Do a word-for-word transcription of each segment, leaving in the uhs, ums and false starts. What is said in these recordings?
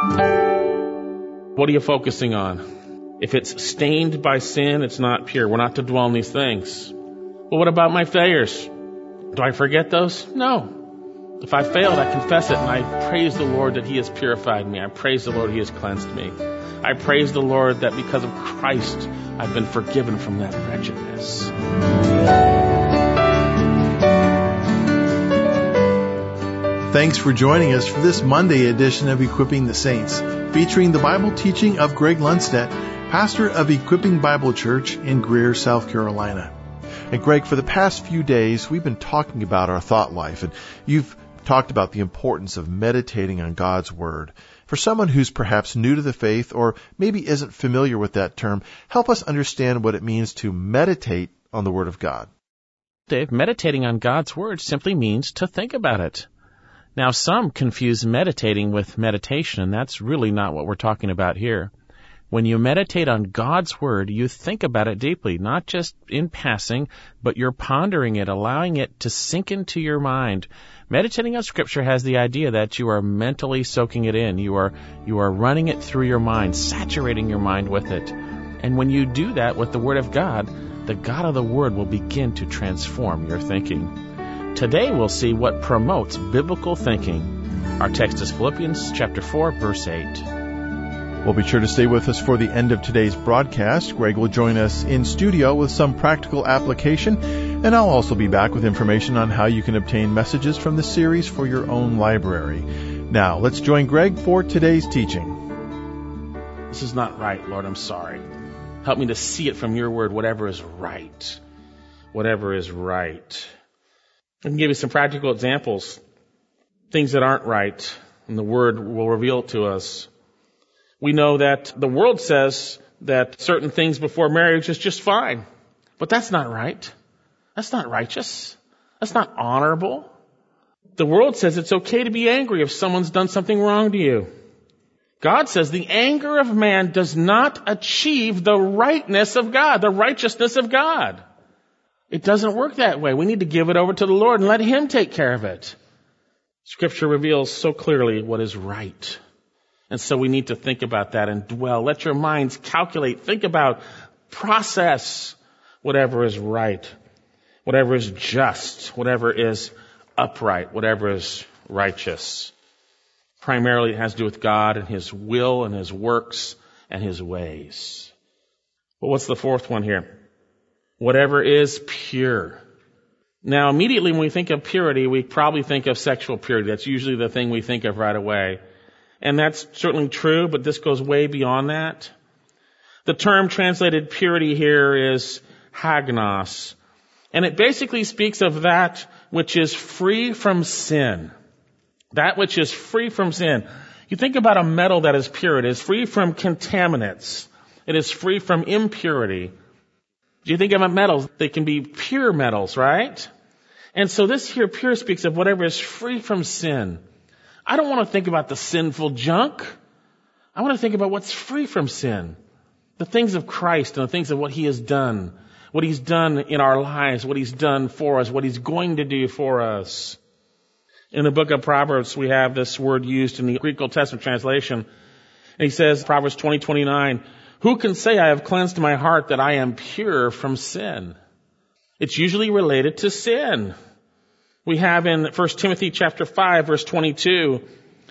What are you focusing on? If it's stained by sin, it's not pure. We're not to dwell on these things. Well, what about my failures? Do I forget those? No. If I failed, I confess it, and I praise the Lord that He has purified me. I praise the Lord He has cleansed me. I praise the Lord that because of Christ, I've been forgiven from that wretchedness. Thanks for joining us for this Monday edition of Equipping the Saints, featuring the Bible teaching of Greg Lundstedt, pastor of Equipping Bible Church in Greer, South Carolina. And Greg, for the past few days, we've been talking about our thought life, and you've talked about the importance of meditating on God's Word. For someone who's perhaps new to the faith or maybe isn't familiar with that term, help us understand what it means to meditate on the Word of God. Dave, meditating on God's Word simply means to think about it. Now, some confuse meditating with meditation, and that's really not what we're talking about here. When you meditate on God's Word, you think about it deeply, not just in passing, but you're pondering it, allowing it to sink into your mind. Meditating on Scripture has the idea that you are mentally soaking it in. You are, you are running it through your mind, saturating your mind with it. And when you do that with the Word of God, the God of the Word will begin to transform your thinking. Today we'll see what promotes biblical thinking. Our text is Philippians chapter four, verse eight. Well, be sure to stay with us for the end of today's broadcast. Greg will join us in studio with some practical application, and I'll also be back with information on how you can obtain messages from the series for your own library. Now, let's join Greg for today's teaching. This is not right, Lord, I'm sorry. Help me to see it from your word, whatever is right. Whatever is right. I can give you some practical examples. Things that aren't right, and the word will reveal it to us. We know that the world says that certain things before marriage is just fine. But that's not right. That's not righteous. That's not honorable. The world says it's okay to be angry if someone's done something wrong to you. God says the anger of man does not achieve the rightness of God, the righteousness of God. It doesn't work that way. We need to give it over to the Lord and let Him take care of it. Scripture reveals so clearly what is right. And so we need to think about that and dwell. Let your minds calculate, think about, process whatever is right, whatever is just, whatever is upright, whatever is righteous. Primarily it has to do with God and His will and His works and His ways. But what's the fourth one here? Whatever is pure. Now, immediately when we think of purity, we probably think of sexual purity. That's usually the thing we think of right away. And that's certainly true, but this goes way beyond that. The term translated purity here is hagnos. And it basically speaks of that which is free from sin. That which is free from sin. You think about a metal that is pure. It is free from contaminants. It is free from impurity. You think about metals, they can be pure metals, right? And so this here pure speaks of whatever is free from sin. I don't want to think about the sinful junk. I want to think about what's free from sin. The things of Christ and the things of what He has done. What He's done in our lives, what He's done for us, what He's going to do for us. In the book of Proverbs, we have this word used in the Greek Old Testament translation. And he says, Proverbs twenty twenty-nine, who can say I have cleansed my heart that I am pure from sin? It's usually related to sin. We have in First Timothy chapter five, verse twenty-two,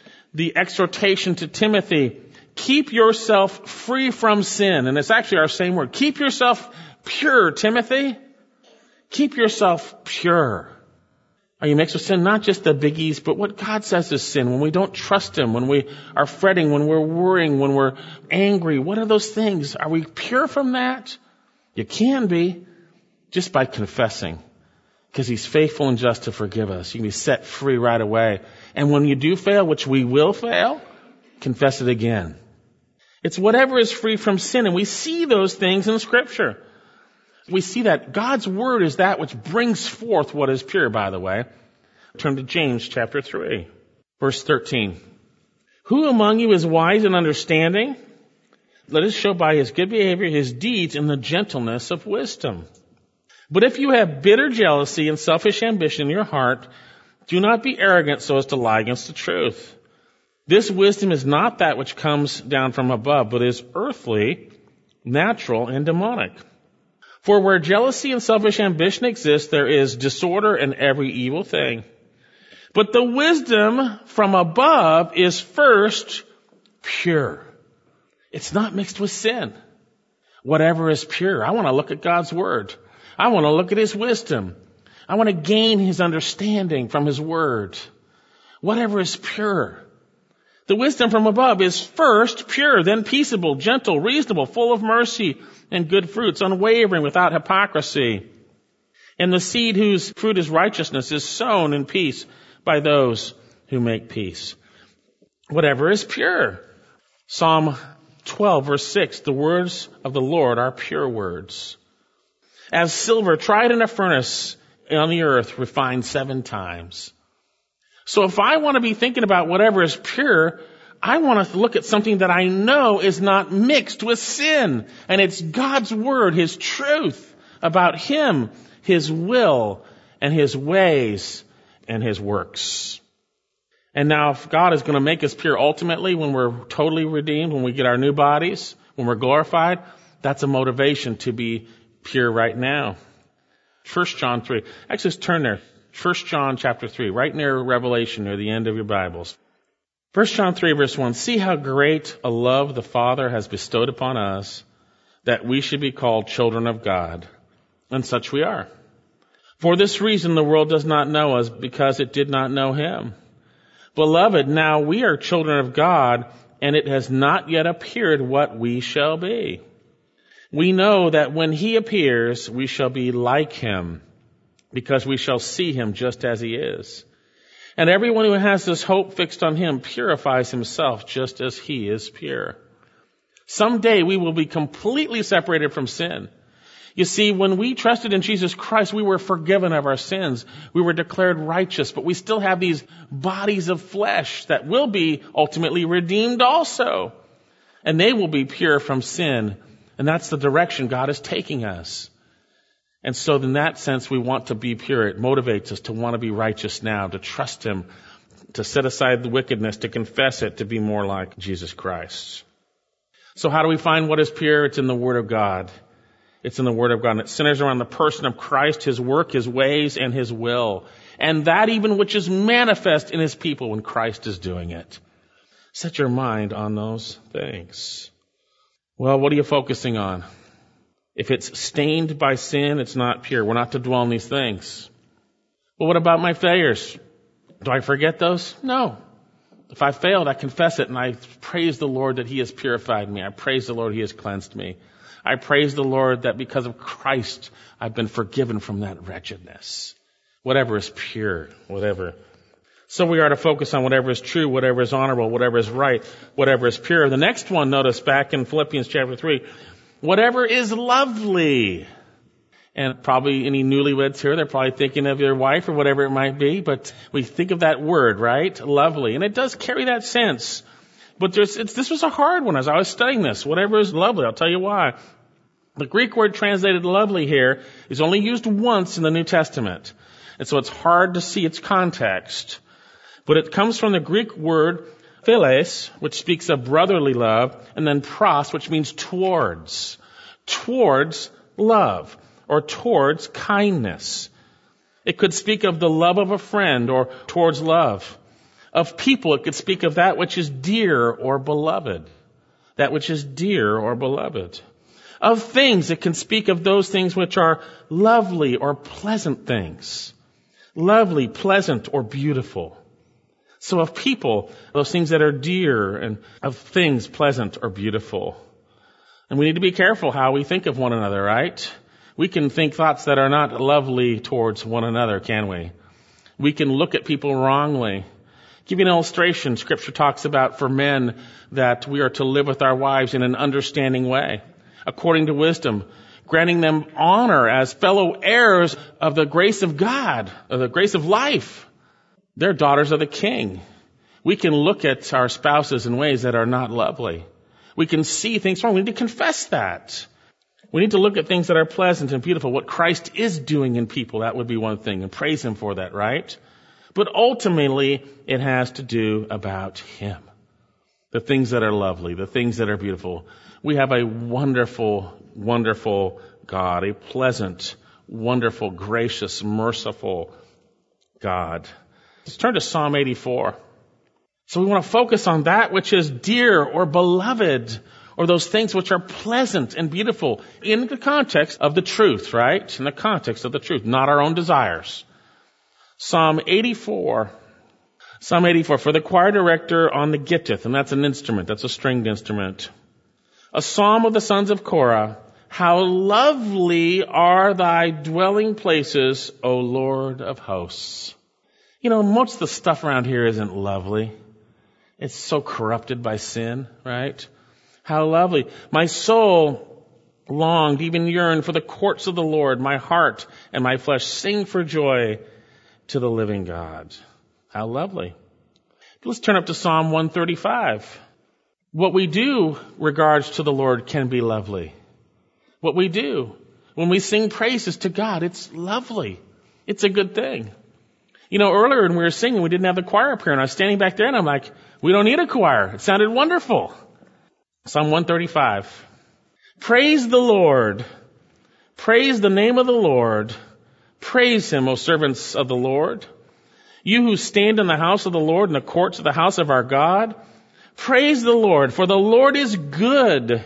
the exhortation to Timothy, keep yourself free from sin. And it's actually our same word. Keep yourself pure, Timothy. Keep yourself pure. Are you mixed with sin? Not just the biggies, but what God says is sin. When we don't trust Him, when we are fretting, when we're worrying, when we're angry, what are those things? Are we pure from that? You can be just by confessing. Because He's faithful and just to forgive us. You can be set free right away. And when you do fail, which we will fail, confess it again. It's whatever is free from sin. And we see those things in Scripture. We see that God's Word is that which brings forth what is pure, by the way. Turn to James chapter three, verse thirteen. Who among you is wise and understanding? Let us show by his good behavior his deeds in the gentleness of wisdom. But if you have bitter jealousy and selfish ambition in your heart, do not be arrogant so as to lie against the truth. This wisdom is not that which comes down from above, but is earthly, natural, and demonic. For where jealousy and selfish ambition exist, there is disorder and every evil thing. But the wisdom from above is first pure. It's not mixed with sin. Whatever is pure. I want to look at God's word. I want to look at his wisdom. I want to gain his understanding from his word. Whatever is pure. The wisdom from above is first pure, then peaceable, gentle, reasonable, full of mercy and good fruits, unwavering, without hypocrisy. And the seed whose fruit is righteousness is sown in peace by those who make peace. Whatever is pure. Psalm twelve, verse six, the words of the Lord are pure words. As silver tried in a furnace on the earth, refined seven times. So if I want to be thinking about whatever is pure, I want to look at something that I know is not mixed with sin. And it's God's word, his truth about him, his will, and his ways, and his works. And now if God is going to make us pure ultimately when we're totally redeemed, when we get our new bodies, when we're glorified, that's a motivation to be pure right now. First John three. Actually, let's turn there. First John chapter three, right near Revelation, near the end of your Bibles. First John three, verse one. See how great a love the Father has bestowed upon us, that we should be called children of God. And such we are. For this reason the world does not know us, because it did not know him. Beloved, now we are children of God, and it has not yet appeared what we shall be. We know that when he appears, we shall be like him, because we shall see him just as he is. And everyone who has this hope fixed on him purifies himself just as he is pure. Someday we will be completely separated from sin. You see, when we trusted in Jesus Christ, we were forgiven of our sins. We were declared righteous, but we still have these bodies of flesh that will be ultimately redeemed also. And they will be pure from sin. And that's the direction God is taking us. And so in that sense, we want to be pure. It motivates us to want to be righteous now, to trust him, to set aside the wickedness, to confess it, to be more like Jesus Christ. So how do we find what is pure? It's in the Word of God. It's in the Word of God. And it centers around the person of Christ, his work, his ways, and his will. And that even which is manifest in his people when Christ is doing it. Set your mind on those things. Well, what are you focusing on? If it's stained by sin, it's not pure. We're not to dwell on these things. Well, what about my failures? Do I forget those? No. If I failed, I confess it, and I praise the Lord that he has purified me. I praise the Lord he has cleansed me. I praise the Lord that because of Christ, I've been forgiven from that wretchedness. Whatever is pure, whatever. So we are to focus on whatever is true, whatever is honorable, whatever is right, whatever is pure. The next one, notice back in Philippians chapter three, whatever is lovely. And probably any newlyweds here, they're probably thinking of their wife or whatever it might be, but we think of that word, right? Lovely. And it does carry that sense. But there's, it's, this was a hard one as I was studying this. Whatever is lovely, I'll tell you why. The Greek word translated lovely here is only used once in the New Testament. And so it's hard to see its context. But it comes from the Greek word philes, which speaks of brotherly love, and then pros, which means towards. Towards love, or towards kindness. It could speak of the love of a friend, or towards love. Of people, it could speak of that which is dear or beloved. That which is dear or beloved. Of things, it can speak of those things which are lovely or pleasant things. Lovely, pleasant, or beautiful. So of people, those things that are dear, and of things pleasant or beautiful. And we need to be careful how we think of one another, right? We can think thoughts that are not lovely towards one another, can we? We can look at people wrongly. Give you an illustration. Scripture talks about for men that we are to live with our wives in an understanding way, according to wisdom, granting them honor as fellow heirs of the grace of God, of the grace of life. They're daughters of the King. We can look at our spouses in ways that are not lovely. We can see things wrong. We need to confess that. We need to look at things that are pleasant and beautiful. What Christ is doing in people, that would be one thing, and praise him for that, right? But ultimately, it has to do about him. the things that are lovely, the things that are beautiful. We have a wonderful, wonderful God, a pleasant, wonderful, gracious, merciful God. Let's turn to Psalm eighty-four. So we want to focus on that which is dear or beloved, or those things which are pleasant and beautiful in the context of the truth, right? In the context of the truth, not our own desires. Psalm eighty-four. Psalm eighty-four, for the choir director on the gittith, and that's an instrument, that's a stringed instrument. A psalm of the sons of Korah. How lovely are thy dwelling places, O Lord of hosts. You know, most of the stuff around here isn't lovely. It's so corrupted by sin, right? How lovely. My soul longed, even yearned for the courts of the Lord. My heart and my flesh sing for joy to the living God. How lovely. Let's turn up to Psalm one thirty-five. What we do regards to the Lord can be lovely. What we do when we sing praises to God, it's lovely. It's a good thing. You know, earlier when we were singing, we didn't have the choir up here, and I was standing back there, and I'm like, we don't need a choir. It sounded wonderful. Psalm one thirty-five. Praise the Lord. Praise the name of the Lord. Praise him, O servants of the Lord. You who stand in the house of the Lord, in the courts of the house of our God. Praise the Lord, for the Lord is good.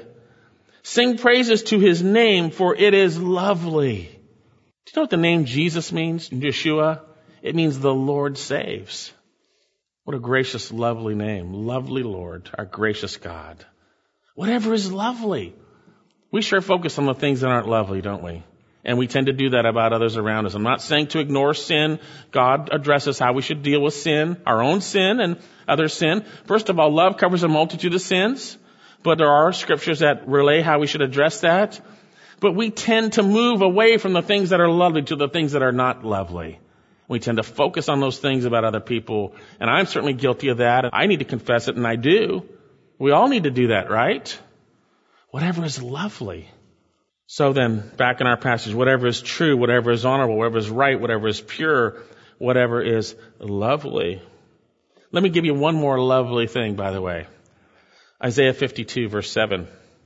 Sing praises to his name, for it is lovely. Do you know what the name Jesus means? Yeshua? It means the Lord saves. What a gracious, lovely name. Lovely Lord, our gracious God. Whatever is lovely. We sure focus on the things that aren't lovely, don't we? And we tend to do that about others around us. I'm not saying to ignore sin. God addresses how we should deal with sin, our own sin and other sin. First of all, love covers a multitude of sins. But there are scriptures that relay how we should address that. But we tend to move away from the things that are lovely to the things that are not lovely. We tend to focus on those things about other people. And I'm certainly guilty of that. I need to confess it, and I do. We all need to do that, right? Whatever is lovely. So then, back in our passage, whatever is true, whatever is honorable, whatever is right, whatever is pure, whatever is lovely. Let me give you one more lovely thing, by the way. Isaiah fifty-two, verse seven.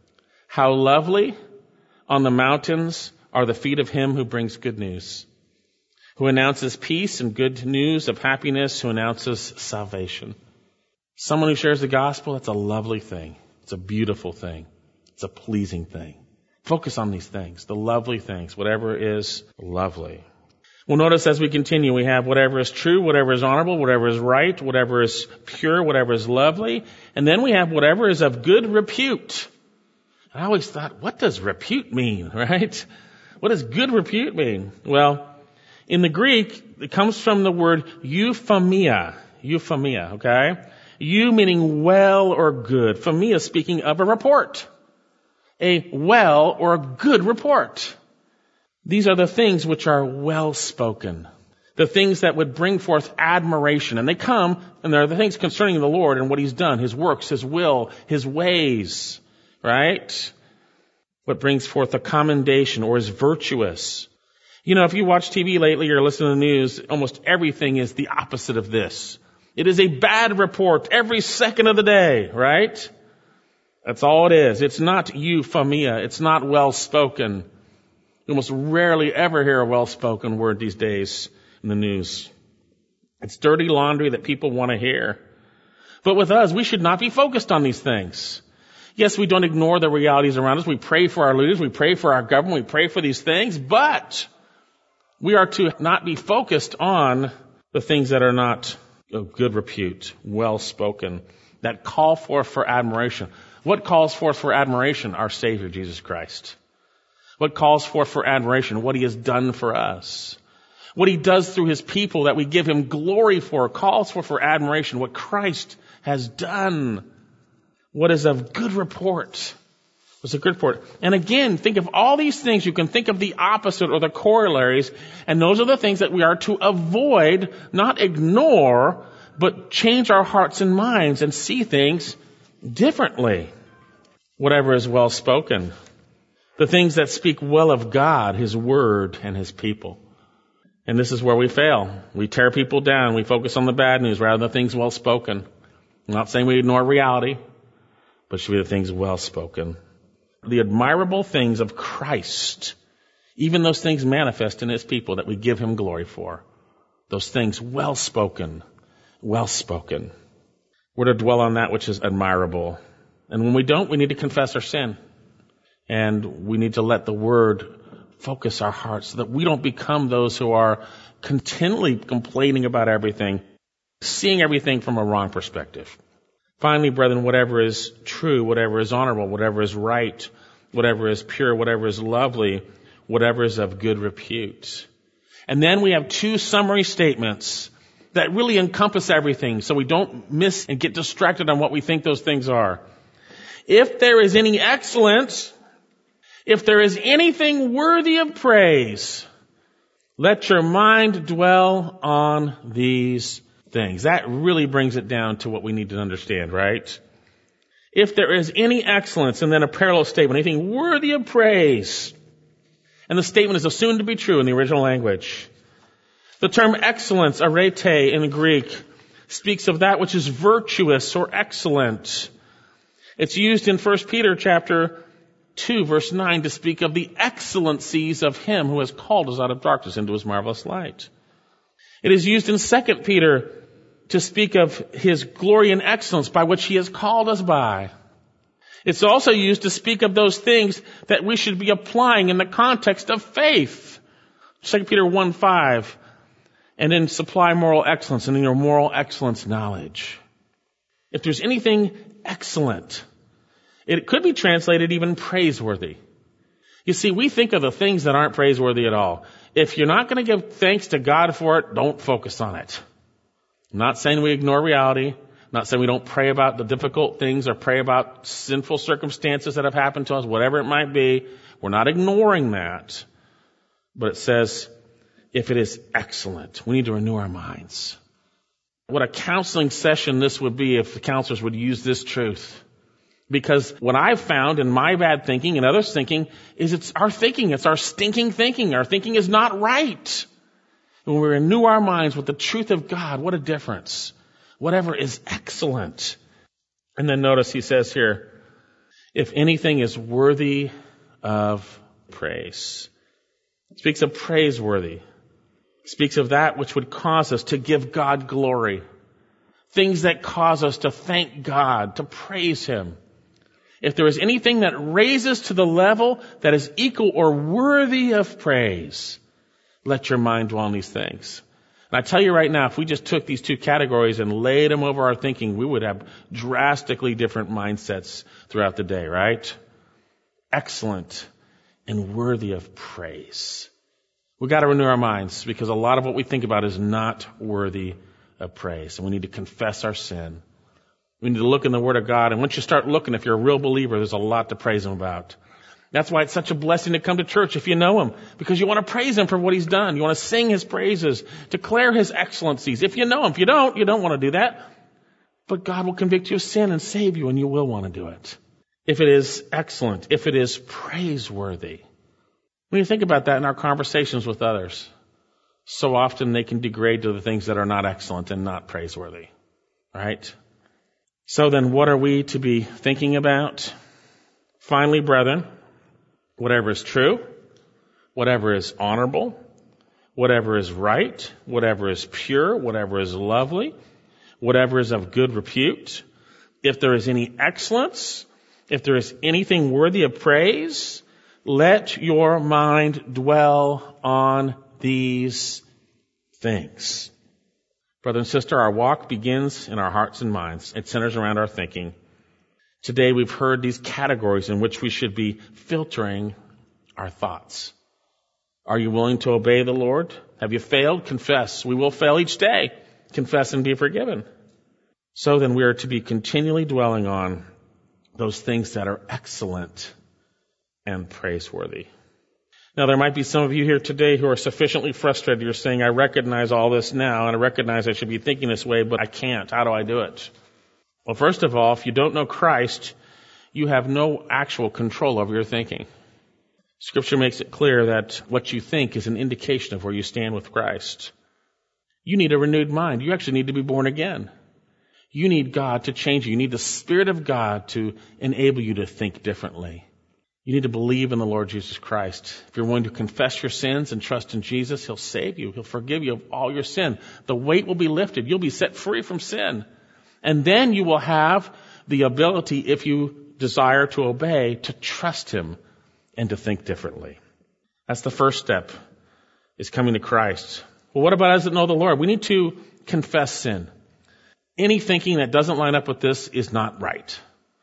How lovely on the mountains are the feet of him who brings good news, who announces peace and good news of happiness, who announces salvation. Someone who shares the gospel, that's a lovely thing. It's a beautiful thing. It's a pleasing thing. Focus on these things, the lovely things, whatever is lovely. Well, notice as we continue, we have whatever is true, whatever is honorable, whatever is right, whatever is pure, whatever is lovely. And then we have whatever is of good repute. I always thought, what does repute mean, right? What does good repute mean? Well, in the Greek, it comes from the word euphemia. Euphemia, okay? Eu meaning well or good. Phemia speaking of a report. A well or a good report. These are the things which are well spoken. The things that would bring forth admiration. And they come, and they're the things concerning the Lord and what he's done, his works, his will, his ways, right? What brings forth a commendation or is virtuous. You know, if you watch T V lately or listen to the news, almost everything is the opposite of this. It is a bad report every second of the day, right? That's all it is. It's not euphemia. It's not well spoken. You almost rarely ever hear a well-spoken word these days in the news. It's dirty laundry that people want to hear. But with us, we should not be focused on these things. Yes, we don't ignore the realities around us. We pray for our leaders. We pray for our government. We pray for these things. But we are to not be focused on the things that are not of good repute, well-spoken, that call forth for admiration. What calls forth for admiration? Our Savior, Jesus Christ. What calls forth for admiration? What he has done for us. What he does through his people that we give him glory for calls forth for admiration. What Christ has done. What is of good report. What's a good report. And again, think of all these things. You can think of the opposite or the corollaries. And those are the things that we are to avoid, not ignore, but change our hearts and minds and see things differently. Whatever is well spoken. The things that speak well of God, his word, and his people. And this is where we fail. We tear people down. We focus on the bad news rather than things well spoken. I'm not saying we ignore reality. but it should be the things well spoken. The admirable things of Christ, even those things manifest in his people that we give him glory for. Those things well spoken, well spoken. We're to dwell on that which is admirable. And when we don't, we need to confess our sin. And we need to let the word focus our hearts so that we don't become those who are continually complaining about everything, seeing everything from a wrong perspective. Finally, brethren, whatever is true, whatever is honorable, whatever is right, whatever is pure, whatever is lovely, whatever is of good repute. And then we have two summary statements that really encompass everything so we don't miss and get distracted on what we think those things are. If there is any excellence, if there is anything worthy of praise, let your mind dwell on these things. That really brings it down to what we need to understand, right? If there is any excellence, and then a parallel statement, anything worthy of praise. And the statement is assumed to be true in the original language. The term excellence, arete in the Greek, speaks of that which is virtuous or excellent. It's used in First Peter chapter two, verse nine, to speak of the excellencies of him who has called us out of darkness into his marvelous light. It is used in Second Peter to speak of his glory and excellence by which he has called us by. It's also used to speak of those things that we should be applying in the context of faith. Second Peter one five. And then supply moral excellence, and in your moral excellence, knowledge. If there's anything excellent, it could be translated even praiseworthy. You see, we think of the things that aren't praiseworthy at all. If you're not going to give thanks to God for it, don't focus on it. I'm not saying we ignore reality. I'm not saying we don't pray about the difficult things or pray about sinful circumstances that have happened to us, whatever it might be. We're not ignoring that. But it says, if it is excellent, we need to renew our minds. What a counseling session this would be if the counselors would use this truth. Because what I've found in my bad thinking and others' thinking is it's our thinking. It's our stinking thinking. Our thinking is not right. When we renew our minds with the truth of God, what a difference. Whatever is excellent. And then notice he says here, if anything is worthy of praise. It speaks of praiseworthy. It speaks of that which would cause us to give God glory. Things that cause us to thank God, to praise him. If there is anything that raises to the level that is equal or worthy of praise, let your mind dwell on these things. And I tell you right now, if we just took these two categories and laid them over our thinking, we would have drastically different mindsets throughout the day, right? Excellent and worthy of praise. We've got to renew our minds because a lot of what we think about is not worthy of praise. And we need to confess our sin. We need to look in the Word of God. And once you start looking, if you're a real believer, there's a lot to praise him about. That's why it's such a blessing to come to church if you know him. Because you want to praise him for what he's done. You want to sing his praises, declare his excellencies. If you know him, if you don't, you don't want to do that. But God will convict you of sin and save you, and you will want to do it. If it is excellent, if it is praiseworthy. When you think about that in our conversations with others, so often they can degrade to the things that are not excellent and not praiseworthy. Right? So then what are we to be thinking about? Finally, brethren, whatever is true, whatever is honorable, whatever is right, whatever is pure, whatever is lovely, whatever is of good repute, if there is any excellence, if there is anything worthy of praise, let your mind dwell on these things. Brother and sister, our walk begins in our hearts and minds. It centers around our thinking. Today we've heard these categories in which we should be filtering our thoughts. Are you willing to obey the Lord? Have you failed? Confess. We will fail each day. Confess and be forgiven. So then we are to be continually dwelling on those things that are excellent and praiseworthy. Now, there might be some of you here today who are sufficiently frustrated. You're saying, I recognize all this now, and I recognize I should be thinking this way, but I can't. How do I do it? Well, first of all, if you don't know Christ, you have no actual control over your thinking. Scripture makes it clear that what you think is an indication of where you stand with Christ. You need a renewed mind. You actually need to be born again. You need God to change you. You need the Spirit of God to enable you to think differently. You need to believe in the Lord Jesus Christ. If you're willing to confess your sins and trust in Jesus, He'll save you. He'll forgive you of all your sin. The weight will be lifted. You'll be set free from sin. And then you will have the ability, if you desire to obey, to trust Him and to think differently. That's the first step, is coming to Christ. Well, what about us that know the Lord? We need to confess sin. Any thinking that doesn't line up with this is not right.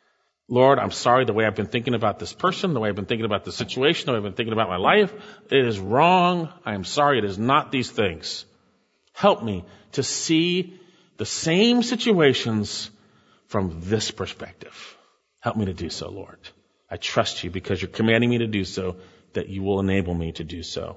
Lord, I'm sorry the way I've been thinking about this person, the way I've been thinking about the situation, the way I've been thinking about my life. It is wrong. I am sorry. It is not these things. Help me to see the same situations from this perspective. Help me to do so, Lord. I trust you because you're commanding me to do so, that you will enable me to do so.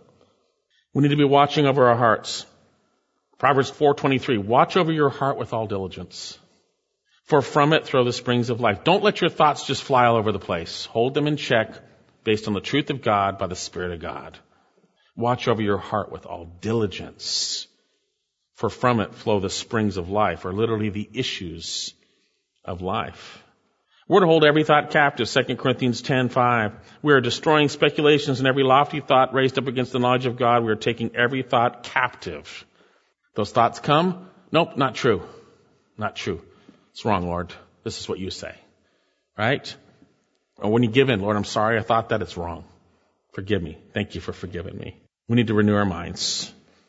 We need to be watching over our hearts. Proverbs four twenty-three, watch over your heart with all diligence, for from it flow the springs of life. Don't let your thoughts just fly all over the place. Hold them in check based on the truth of God by the Spirit of God. Watch over your heart with all diligence, for from it flow the springs of life, or literally the issues of life. We're to hold every thought captive, Second Corinthians ten five. We are destroying speculations and every lofty thought raised up against the knowledge of God. We are taking every thought captive. Those thoughts come? Nope, not true. Not true. It's wrong, Lord. This is what you say. Right? Or when you give in, Lord, I'm sorry, I thought that. It's wrong. Forgive me. Thank you for forgiving me. We need to renew our minds.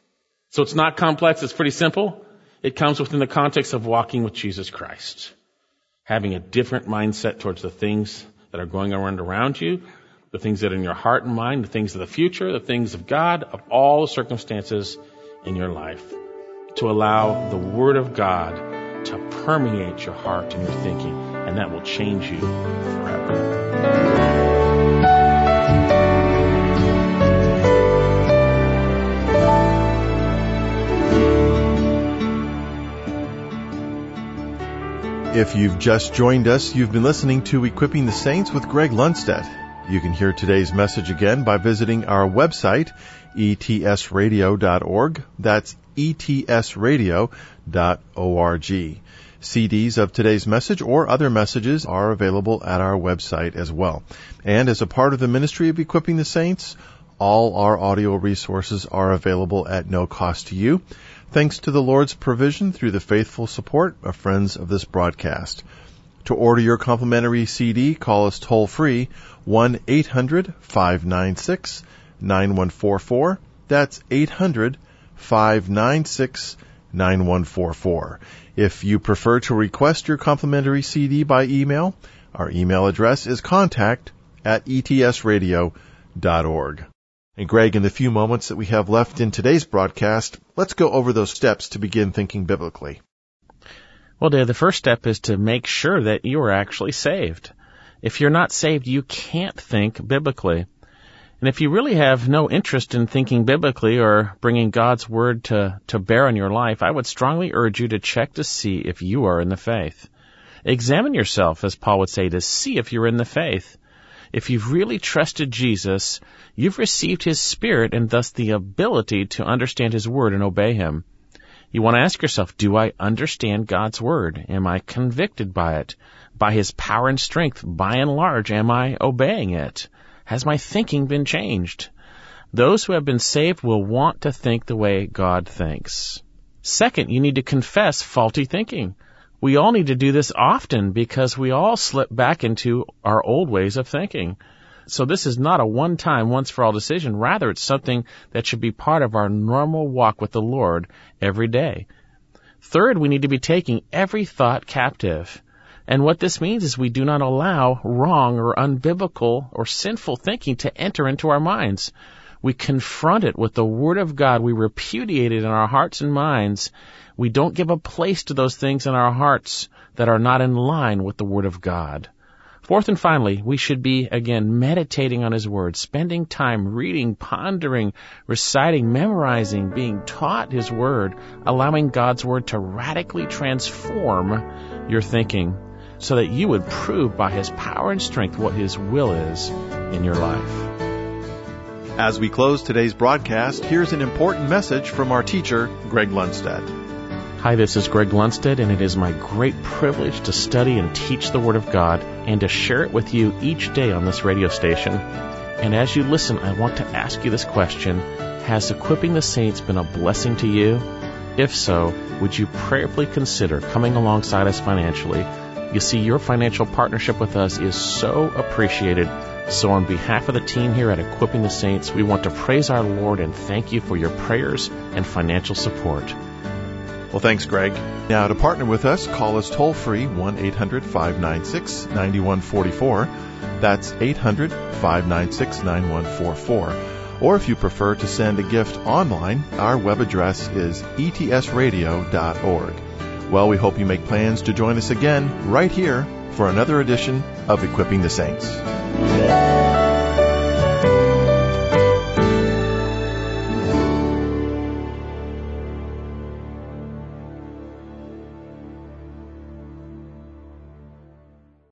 So it's not complex. It's pretty simple. It comes within the context of walking with Jesus Christ. Having a different mindset towards the things that are going around around you, the things that are in your heart and mind, the things of the future, the things of God, of all the circumstances in your life. To allow the Word of God to permeate your heart and your thinking, and that will change you forever. If you've just joined us, you've been listening to Equipping the Saints with Greg Lundstedt. You can hear today's message again by visiting our website, e t s radio dot org. That's e t s radio dot org. C Ds of today's message or other messages are available at our website as well. And as a part of the ministry of Equipping the Saints, all our audio resources are available at no cost to you, thanks to the Lord's provision through the faithful support of friends of this broadcast. To order your complimentary C D, call us toll-free, one eight hundred five nine six nine one four four. That's eight hundred five nine six nine one four four. If you prefer to request your complimentary C D by email, our email address is contact at e t s radio dot org. And Greg, in the few moments that we have left in today's broadcast, let's go over those steps to begin thinking biblically. Well, Dave, the first step is to make sure that you are actually saved. If you're not saved, you can't think biblically. And if you really have no interest in thinking biblically or bringing God's Word to, to bear on your life, I would strongly urge you to check to see if you are in the faith. Examine yourself, as Paul would say, to see if you're in the faith. If you've really trusted Jesus, you've received His Spirit and thus the ability to understand His Word and obey Him. You want to ask yourself, do I understand God's Word? Am I convicted by it? By His power and strength, by and large, am I obeying it? Has my thinking been changed? Those who have been saved will want to think the way God thinks. Second, you need to confess faulty thinking. We all need to do this often because we all slip back into our old ways of thinking. So this is not a one-time, once-for-all decision. Rather, it's something that should be part of our normal walk with the Lord every day. Third, we need to be taking every thought captive. And what this means is we do not allow wrong or unbiblical or sinful thinking to enter into our minds. We confront it with the Word of God. We repudiate it in our hearts and minds. We don't give a place to those things in our hearts that are not in line with the Word of God. Fourth and finally, we should be, again, meditating on His Word, spending time reading, pondering, reciting, memorizing, being taught His Word, allowing God's Word to radically transform your thinking so that you would prove by His power and strength what His will is in your life. As we close today's broadcast, here's an important message from our teacher, Greg Lundstedt. Hi, this is Greg Lundstedt, and it is my great privilege to study and teach the Word of God and to share it with you each day on this radio station. And as you listen, I want to ask you this question: has Equipping the Saints been a blessing to you? If so, would you prayerfully consider coming alongside us financially? You see, your financial partnership with us is so appreciated. So on behalf of the team here at Equipping the Saints, we want to praise our Lord and thank you for your prayers and financial support. Well, thanks, Greg. Now, to partner with us, call us toll-free, one eight hundred five nine six nine one four four. That's eight hundred five nine six nine one four four. Or if you prefer to send a gift online, our web address is e t s radio dot org. Well, we hope you make plans to join us again right here for another edition of Equipping the Saints.